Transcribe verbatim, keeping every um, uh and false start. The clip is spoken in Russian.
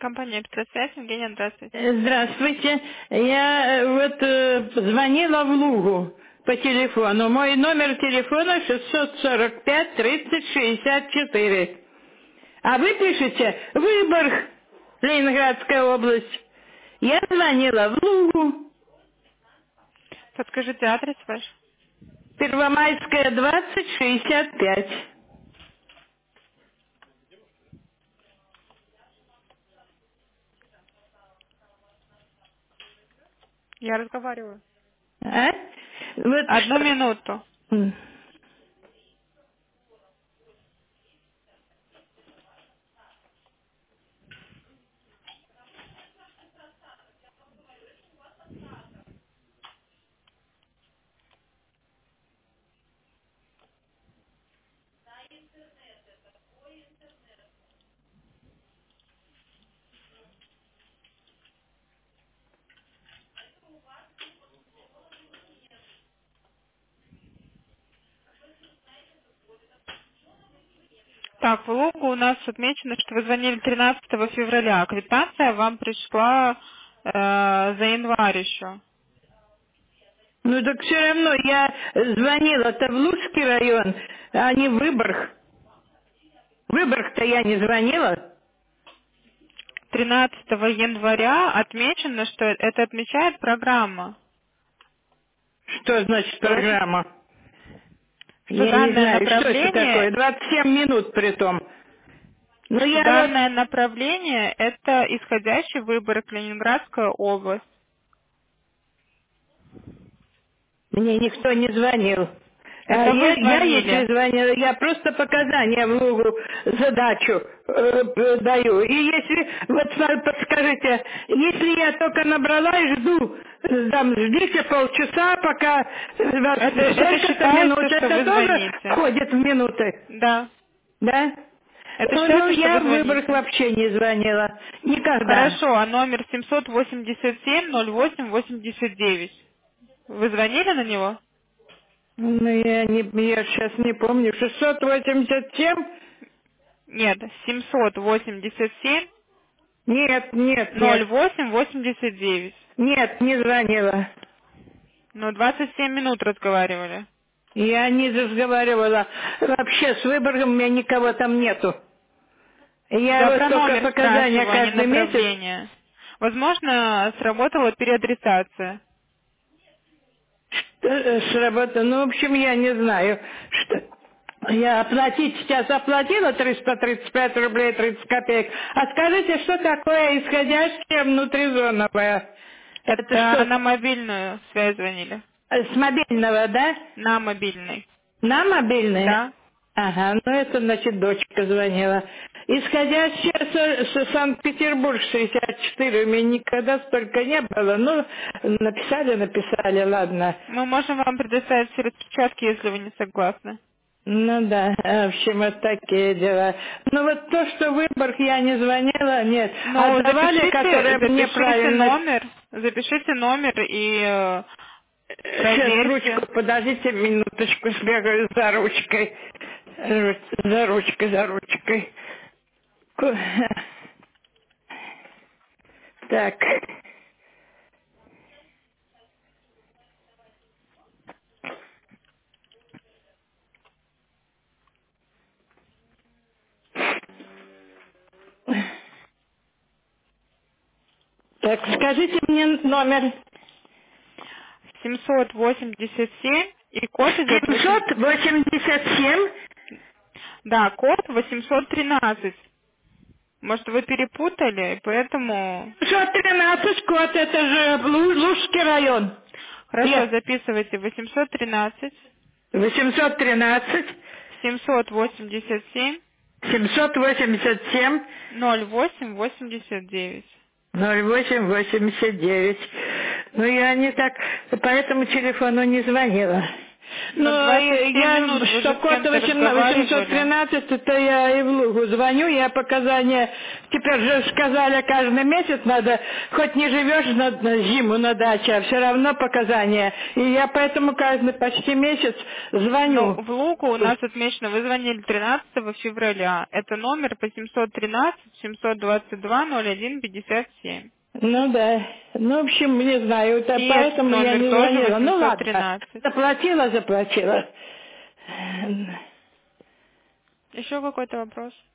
Компания «Электросвязь», Евгения, здравствуйте. Э, Здравствуйте. Я э, вот э, звонила в Лугу по телефону. Мой номер телефона шестьсот сорок пять тридцать шестьдесят четыре. А вы пишете Выборг, Ленинградская область. Я звонила в Лугу, Подскажите адрес ваш. Первомайская, двадцать, шестьдесят пять. Я разговариваю. А? Вот Одну что... минуту. М. Так, в логу у нас отмечено, что вы звонили тринадцатого февраля. Квитанция вам пришла э, за январь еще. Ну так все равно я звонила-то в Лужский район, а не в Выборг. Выборг-то я не звонила. тринадцатого января отмечено, что это отмечает программа. Что значит Что, очень- программа? что Я не данное знаю, что это такое. направление, двадцать семь минут при том. Ну что я вот... данное направление это исходящий выбор Ленинградская область. Мне никто не звонил. А Это я, вы я, если звонили. звонила, я просто показания в Лугу задачу э, п- даю. И если, вот сма- подскажите, если я только набрала и жду, э, там, ждите полчаса, пока э, вас Это, это столько-то минут, считается, что это вы тоже звоните. входит в минуты, Да. да? Это Ну, ну, считается, что я вы в Выборг звоните. вообще не звонила. Никогда. Хорошо, а номер семьсот восемьдесят семь ноль восемь восемьдесят девять. Вы звонили на него? Ну, я, не, я сейчас не помню. шестьсот восемьдесят семь? Нет, семьсот восемьдесят семь Нет, нет, ноль нет. восемь восемьдесят девять. Нет, не звонила. Ну, двадцать семь минут разговаривали. Я не разговаривала. Вообще с Выборгом у меня никого там нету. Я Я вот про только номер показания спрашиваю, а не каждый месяц. направление. Возможно, сработала переадресация. э, Сработало. Ну, в общем, я не знаю, что... Я оплатить сейчас оплатила триста тридцать пять рублей тридцать копеек. А скажите, что такое исходящее внутризоновое? Это Это что, на мобильную связь звонили. э, с мобильного, да? На мобильный. На мобильный? Да. Ага, ну это, значит, дочка звонила. Исходящая с, с Санкт-Петербург шестьдесят четыре, у меня никогда столько не было. Ну, написали, написали, ладно. Мы можем вам предоставить все распечатки, если вы не согласны. Ну да, в общем, вот такие дела. Ну вот то, что Выборг я не звонила, нет. А Ну, давали, запишите, которые мне запишите правильно... номер, запишите номер и э, Сейчас проверьте. ручку, подождите минуточку, сбегаю за ручкой. Ру- За ручкой, за ручкой. Ку- Так, так, скажите мне номер. семьсот восемьдесят семь и код идет восемь. семьсот восемьдесят семь. Да, код восемьсот тринадцать. Может, вы перепутали, поэтому... семьсот тринадцать код, это же Лу- Лужский район. Хорошо, Нет, записывайте. восемьсот тринадцать, восемьсот тринадцать, семьсот восемьдесят семь, семьсот восемьдесят семь, ноль восемь восемьдесят девять. ноль восемь восемьдесят девять. Ну, я не так по этому телефону не звонила. Ну, Ну, двадцать семь я, минут, вы же что с код кем-то восемьсот разговаривали. тринадцать, это я и в Лугу звоню, я показания, теперь же сказали, каждый месяц надо, хоть не живешь на, на зиму на даче, а все равно показания. И я поэтому каждый почти месяц Ну, звоню. в Лугу у нас отмечено, вы звонили тринадцатого февраля. Это номер восемьсот тринадцать семьсот двадцать два ноль один пятьдесят семь. Ну да. Ну, в общем, не знаю, это И поэтому я номер не тоже звонила. Ну восемьсот ладно, тринадцать. заплатила, заплатила. Еще какой-то вопрос?